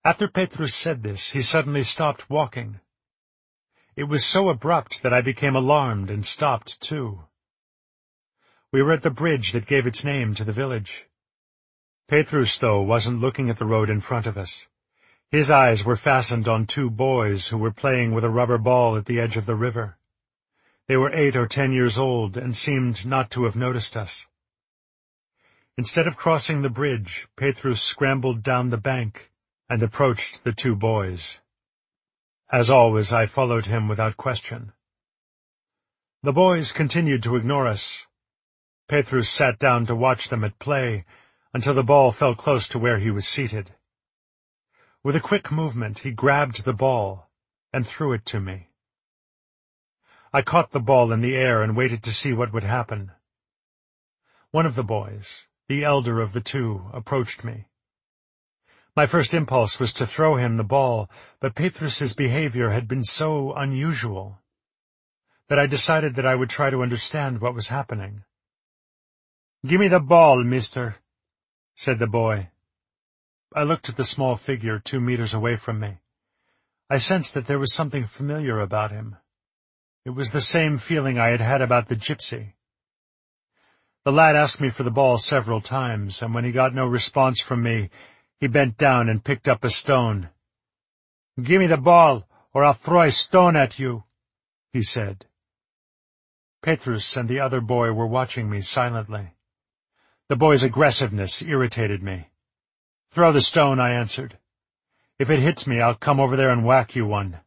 After Petrus said this, he suddenly stopped walking. It was so abrupt that I became alarmed and stopped too. We were at the bridge that gave its name to the village. Petrus, though, wasn't looking at the road in front of us. His eyes were fastened on two boys who were playing with a rubber ball at the edge of the river. They were eight or ten years old and seemed not to have noticed us. Instead of crossing the bridge, Petrus scrambled down the bank and approached the two boys. As always, I followed him without question. The boys continued to ignore us. Petrus sat down to watch them at play until the ball fell close to where he was seated. With a quick movement, he grabbed the ball and threw it to me. I caught the ball in the air and waited to see what would happen. One of the boys, the elder of the two, approached me. My first impulse was to throw him the ball, but Petrus's behavior had been so unusual that I decided that I would try to understand what was happening. "Give me the ball, mister," said the boy. I looked at the small figure two meters away from me. I sensed that there was something familiar about him. It was the same feeling I had had about the gypsy. The lad asked me for the ball several times, and when he got no response from me, he bent down and picked up a stone. "Give me the ball, or I'll throw a stone at you," he said. Petrus and the other boy were watching me silently. The boy's aggressiveness irritated me. "Throw the stone," I answered. "If it hits me, I'll come over there and whack you one."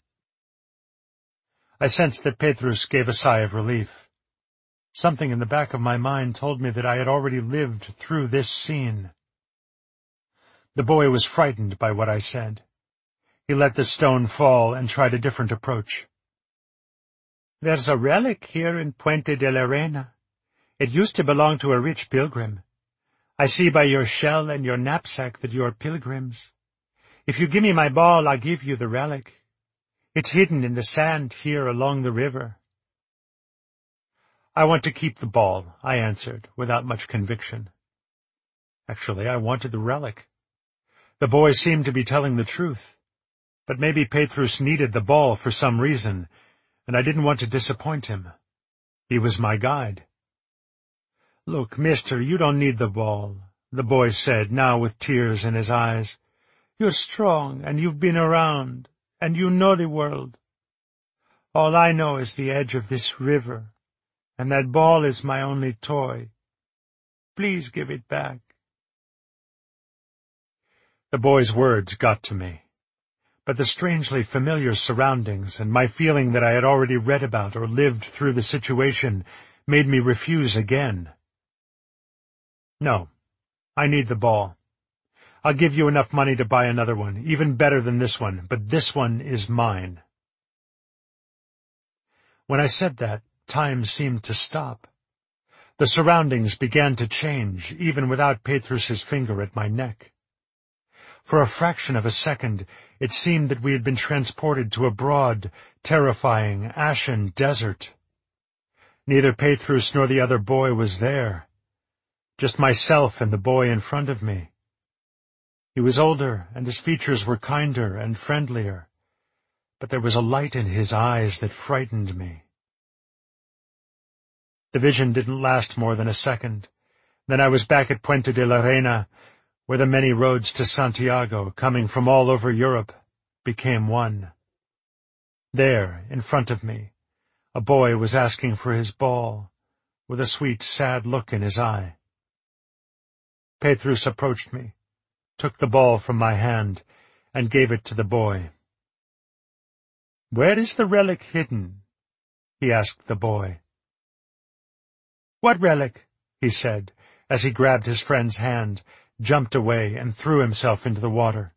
I sensed that Petrus gave a sigh of relief. Something in the back of my mind told me that I had already lived through this scene. The boy was frightened by what I said. He let the stone fall and tried a different approach. "There's a relic here in Puente de la Reina. It used to belong to a rich pilgrim. I see by your shell and your knapsack that you are pilgrims. If you give me my ball, I'll give you the relic. It's hidden in the sand here along the river." "I want to keep the ball," I answered, without much conviction. Actually, I wanted the relic. The boy seemed to be telling the truth, but maybe Petrus needed the ball for some reason, and I didn't want to disappoint him. He was my guide. "Look, mister, you don't need the ball," the boy said, now with tears in his eyes. "You're strong, and you've been around, and you know the world. All I know is the edge of this river, and that ball is my only toy. Please give it back." The boy's words got to me, but the strangely familiar surroundings and my feeling that I had already read about or lived through the situation made me refuse again. "No, I need the ball. I'll give you enough money to buy another one, even better than this one, but this one is mine." When I said that, time seemed to stop. The surroundings began to change, even without Petrus's finger at my neck. For a fraction of a second, it seemed that we had been transported to a broad, terrifying, ashen desert. Neither Petrus nor the other boy was there. Just myself and the boy in front of me. He was older, and his features were kinder and friendlier, but there was a light in his eyes that frightened me. The vision didn't last more than a second. Then I was back at Puente de la Reina, where the many roads to Santiago, coming from all over Europe, became one. There, in front of me, a boy was asking for his ball, with a sweet, sad look in his eye. Petrus approached me, took the ball from my hand, and gave it to the boy. "Where is the relic hidden?" he asked the boy. "What relic?" he said, as he grabbed his friend's hand, jumped away, and threw himself into the water.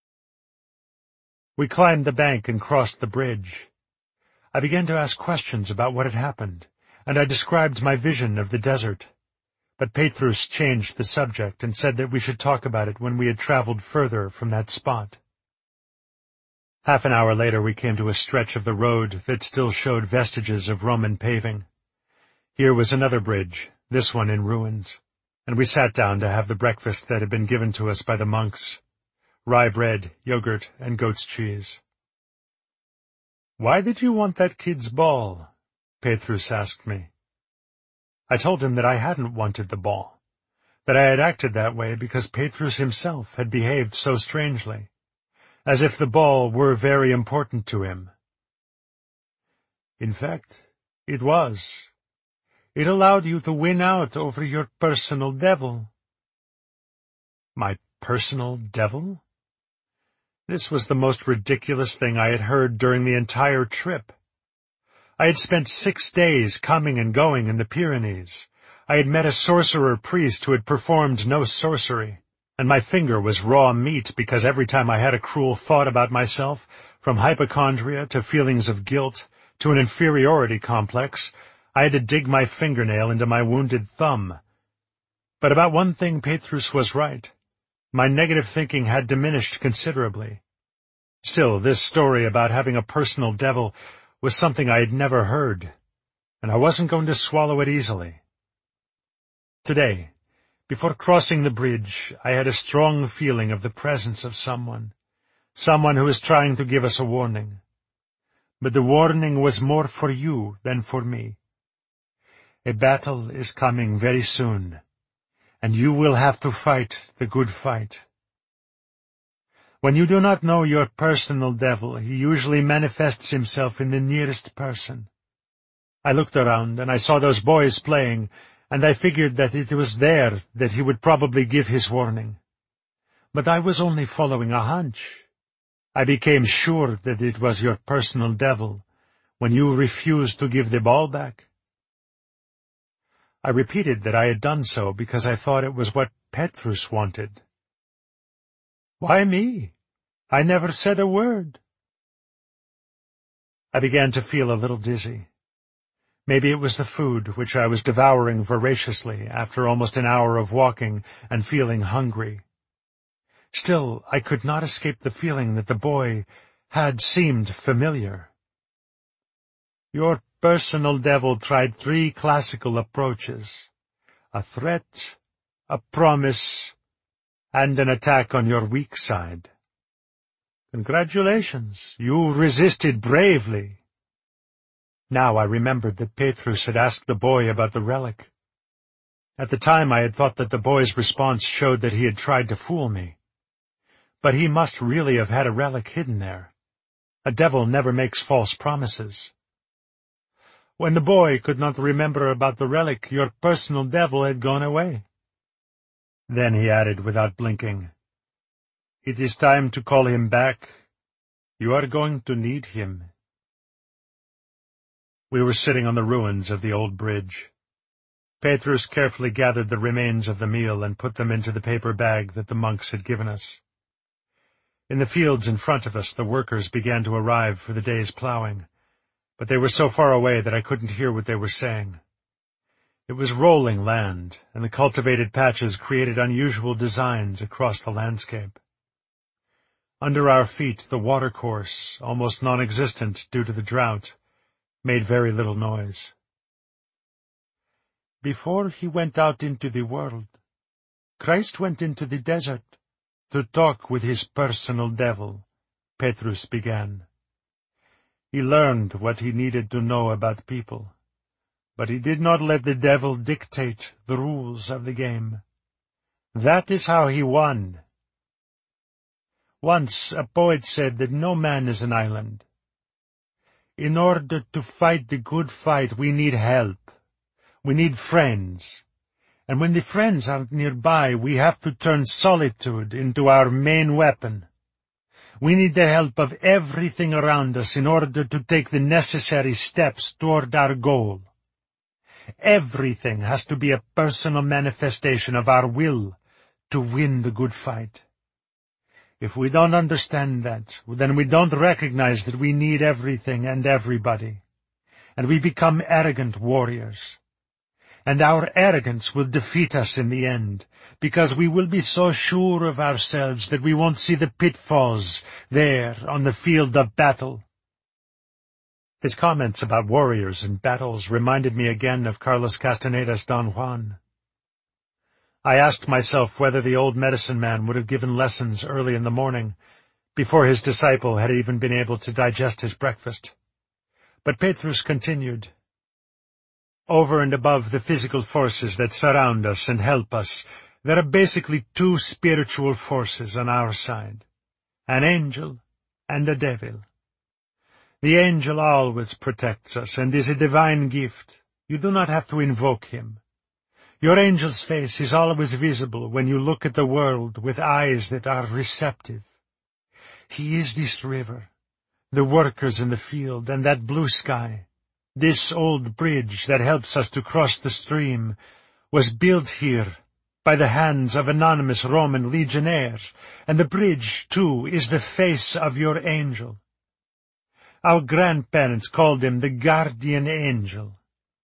We climbed the bank and crossed the bridge. I began to ask questions about what had happened, and I described my vision of the desert. But Petrus changed the subject and said that we should talk about it when we had traveled further from that spot. Half an hour later we came to a stretch of the road that still showed vestiges of Roman paving. Here was another bridge, this one in ruins, and we sat down to have the breakfast that had been given to us by the monks. rye bread, yogurt, and goat's cheese. "Why did you want that kid's ball?" Petrus asked me. I told him that I hadn't wanted the ball, that I had acted that way because Petrus himself had behaved so strangely, as if the ball were very important to him. In fact, it was. It allowed you to win out over your personal devil. My personal devil? This was the most ridiculous thing I had heard during the entire trip. I had spent six days coming and going in the Pyrenees. I had met a sorcerer priest who had performed no sorcery, and my finger was raw meat because every time I had a cruel thought about myself, from hypochondria to feelings of guilt to an inferiority complex, I had to dig my fingernail into my wounded thumb. But about one thing Petrus was right. My negative thinking had diminished considerably. Still, this story about having a personal devil was something I had never heard, and I wasn't going to swallow it easily. Today, before crossing the bridge, I had a strong feeling of the presence of someone, someone who was trying to give us a warning. But the warning was more for you than for me. A battle is coming very soon, and you will have to fight the good fight. When you do not know your personal devil, he usually manifests himself in the nearest person. I looked around, and I saw those boys playing, and I figured that it was there that he would probably give his warning. But I was only following a hunch. I became sure that it was your personal devil when you refused to give the ball back. I repeated that I had done so because I thought it was what Petrus wanted. Why me? I never said a word. I began to feel a little dizzy. Maybe it was the food, which I was devouring voraciously after almost an hour of walking and feeling hungry. Still, I could not escape the feeling that the boy had seemed familiar. Your personal devil tried three classical approaches: a threat, a promise, and an attack on your weak side. Congratulations, you resisted bravely. Now I remembered that Petrus had asked the boy about the relic. At the time I had thought that the boy's response showed that he had tried to fool me. But he must really have had a relic hidden there. A devil never makes false promises. When the boy could not remember about the relic, your personal devil had gone away. Then he added without blinking, "It is time to call him back. You are going to need him." We were sitting on the ruins of the old bridge. Petrus carefully gathered the remains of the meal and put them into the paper bag that the monks had given us. In the fields in front of us, the workers began to arrive for the day's plowing, but they were so far away that I couldn't hear what they were saying. It was rolling land, and the cultivated patches created unusual designs across the landscape. Under our feet, the watercourse, almost non-existent due to the drought, made very little noise. Before he went out into the world, Christ went into the desert to talk with his personal devil, Petrus began. He learned what he needed to know about people, but he did not let the devil dictate the rules of the game. That is how he won. Once a poet said that no man is an island. In order to fight the good fight, we need help. We need friends. And when the friends aren't nearby, we have to turn solitude into our main weapon. We need the help of everything around us in order to take the necessary steps toward our goal. Everything has to be a personal manifestation of our will to win the good fight. If we don't understand that, then we don't recognize that we need everything and everybody, and we become arrogant warriors. And our arrogance will defeat us in the end, because we will be so sure of ourselves that we won't see the pitfalls there on the field of battle. His comments about warriors and battles reminded me again of Carlos Castaneda's Don Juan. I asked myself whether the old medicine man would have given lessons early in the morning, before his disciple had even been able to digest his breakfast. But Petrus continued, "Over and above the physical forces that surround us and help us, there are basically two spiritual forces on our side, an angel and a devil. The angel always protects us and is a divine gift. You do not have to invoke him. Your angel's face is always visible when you look at the world with eyes that are receptive. He is this river, the workers in the field, and that blue sky. This old bridge that helps us to cross the stream was built here by the hands of anonymous Roman legionnaires, and the bridge, too, is the face of your angel. Our grandparents called him the guardian angel.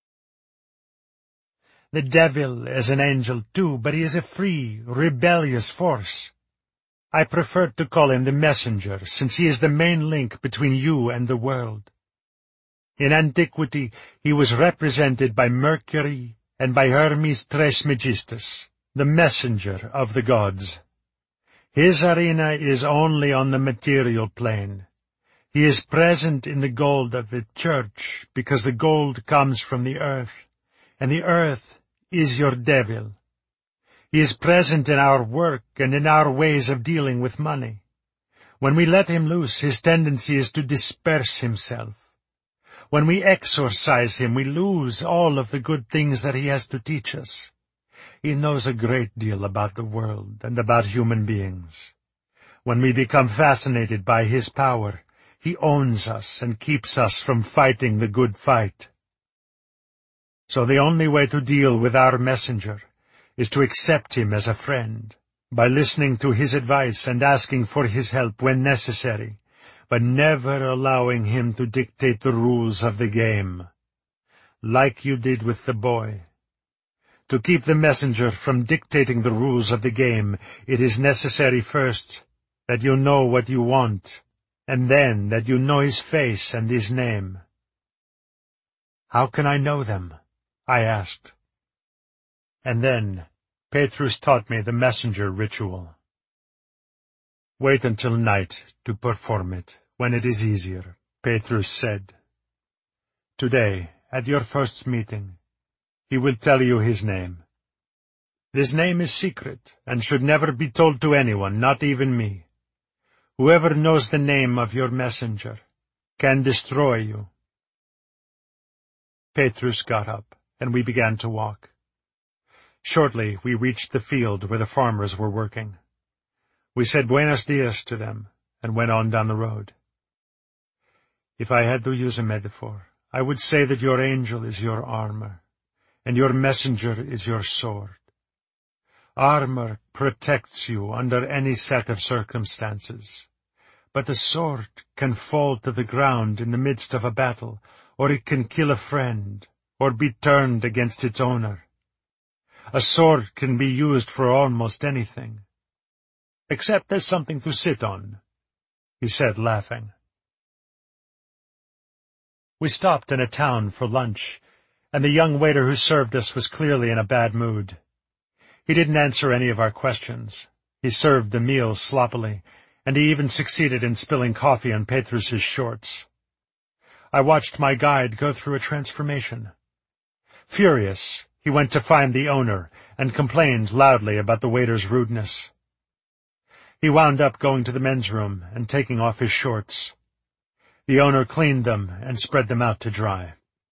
The devil is an angel, too, but he is a free, rebellious force. I prefer to call him the messenger, since he is the main link between you and the world. In antiquity, he was represented by Mercury and by Hermes Trismegistus, the messenger of the gods. His arena is only on the material plane. He is present in the gold of the church, because the gold comes from the earth, and the earth is your devil. He is present in our work and in our ways of dealing with money. When we let him loose, his tendency is to disperse himself. When we exorcise him, we lose all of the good things that he has to teach us. He knows a great deal about the world and about human beings. When we become fascinated by his power, he owns us and keeps us from fighting the good fight. So the only way to deal with our messenger is to accept him as a friend, by listening to his advice and asking for his help when necessary, but never allowing him to dictate the rules of the game, like you did with the boy. To keep the messenger from dictating the rules of the game, it is necessary first that you know what you want, and then that you know his face and his name." "How can I know them?" I asked. And then Petrus taught me the messenger ritual. "Wait until night to perform it, when it is easier," Petrus said. "Today, at your first meeting, he will tell you his name. This name is secret, and should never be told to anyone, not even me. Whoever knows the name of your messenger can destroy you." Petrus got up, and we began to walk. Shortly, we reached the field where the farmers were working. We said buenos dias to them, and went on down the road. If I had to use a metaphor, I would say that your angel is your armor, and your messenger is your sword. Armor protects you under any set of circumstances, but the sword can fall to the ground in the midst of a battle, or it can kill a friend, or be turned against its owner. A sword can be used for almost anything, except as something to sit on," he said, laughing. We stopped in a town for lunch, and the young waiter who served us was clearly in a bad mood. He didn't answer any of our questions. He served the meal sloppily, and he even succeeded in spilling coffee on Petrus's shorts. I watched my guide go through a transformation. Furious, he went to find the owner and complained loudly about the waiter's rudeness. He wound up going to the men's room and taking off his shorts. The owner cleaned them and spread them out to dry.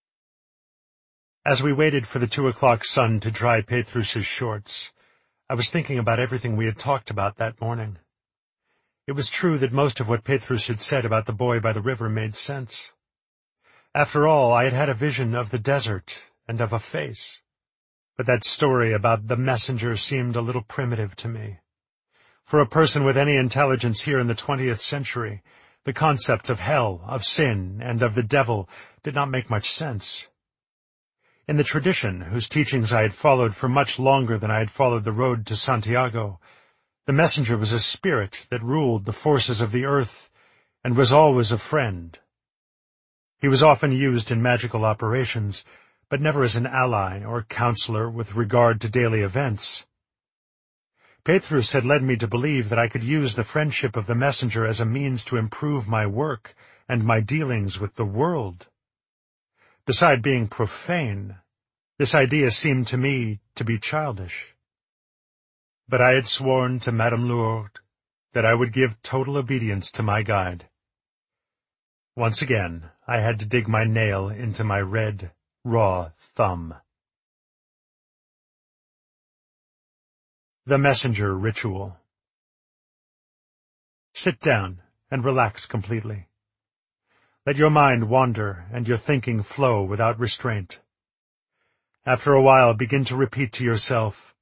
As we waited for the two o'clock sun to dry Petrus's shorts, I was thinking about everything we had talked about that morning. It was true that most of what Petrus had said about the boy by the river made sense. After all, I had had a vision of the desert and of a face. But that story about the messenger seemed a little primitive to me. For a person with any intelligence here in the twentieth century, the concepts of hell, of sin, and of the devil did not make much sense. In the tradition, whose teachings I had followed for much longer than I had followed the road to Santiago, the messenger was a spirit that ruled the forces of the earth and was always a friend. He was often used in magical operations, but never as an ally or counselor with regard to daily events. Petrus had led me to believe that I could use the friendship of the messenger as a means to improve my work and my dealings with the world. Beside being profane, this idea seemed to me to be childish. But I had sworn to Madame Lourdes that I would give total obedience to my guide. Once again, I had to dig my nail into my red, raw thumb. The Messenger Ritual. Sit down and relax completely. Let your mind wander and your thinking flow without restraint. After a while, begin to repeat to yourself,